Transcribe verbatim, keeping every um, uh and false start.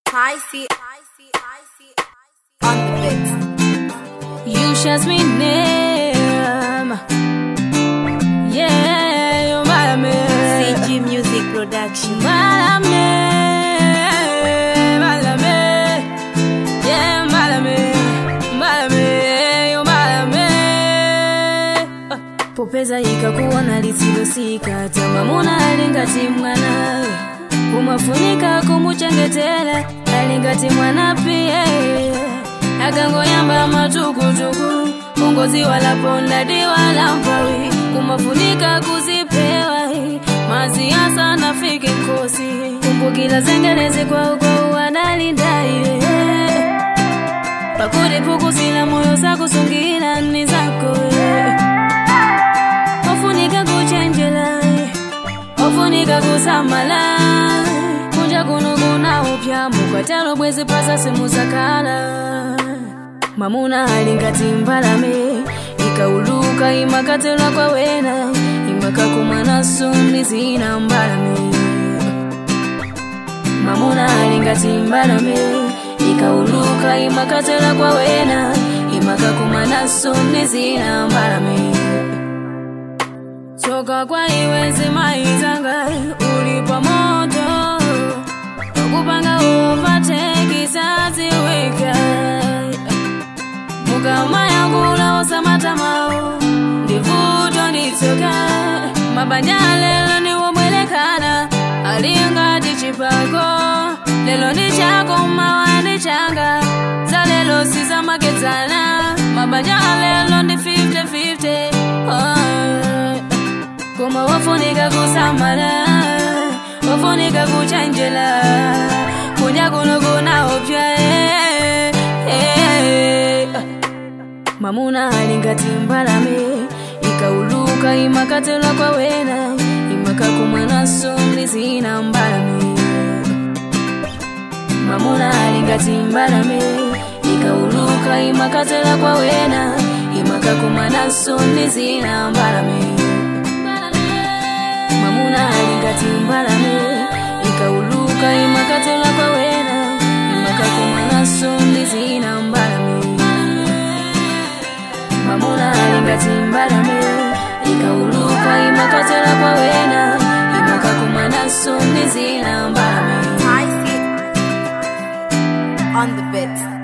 I see, I see, I see, on the bit. You shots me name. Yeah, you Malame. C G Music Production. Malame, Malame. Yeah, Malame, Malame, you Malame. Popeza ikakuona lisilosika, tamamuna alingati mwana. Kumafunika kumuchengetela, alingati mwana pia. Akangoyamba matukutuku, ungozi wala ponda di wala mpawi. Kumafunika kuzipewa, mazi ya sana fike kosi. Kumbukila zengelezi kwa uko wanalindai. Pakuri puku sila moyo sako sungila ni zako. Ofunika kuchenjela, ofunika kusamala. Kunja kunuguna upya mukatelo bwezi pasa simu zakala. Mamuna alingati Mbalame, ikauluka imakatela kwa wena. Imakakumana sundi zina Mbalame. Mamuna alingati Mbalame, ikauluka imakatela kwa wena. Imakakumana sundi zina Mbalame. Soka kwa iwezi maizanga, ulipa moto. Okupanga overtake isazi weka. Mukama yangula osamata mao, ndivuto nditoka. Mabanya lelo ni womwelekana, alinga dichipako. Lelo ni chako mawa ni changa, za lelo siza maketana. Mabanya lelo ni fifty fifty. Oh. Kuma wafunika kusamala, wafunika kuchanjela. Kunya kunuguna upya eh, eh. Mamuna alingati Mbalame, ikauluka imakatela kwa wena. Imakakumana sundi zina Mbalame. Mamuna alingati Mbalame, ikauluka imakatela kwa wena. Imakakumana sundi zina Mbalame. Mamuna alingati Mbalame, ikauluka imakatela kwa wena. Imakakumana sundi zina Mbalame. Mamuna alingati Mbalame, ikauluka imakatela kwa wena. Imakakumana sundi zina Mbalame. I see, on the bit.